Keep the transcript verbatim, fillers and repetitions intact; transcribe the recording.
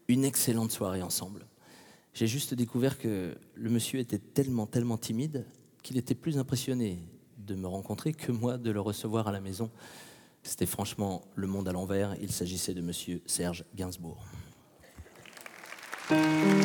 une excellente soirée ensemble. J'ai juste découvert que le monsieur était tellement, tellement timide qu'il était plus impressionné de me rencontrer que moi de le recevoir à la maison. C'était franchement le monde à l'envers. Il s'agissait de monsieur Serge Gainsbourg.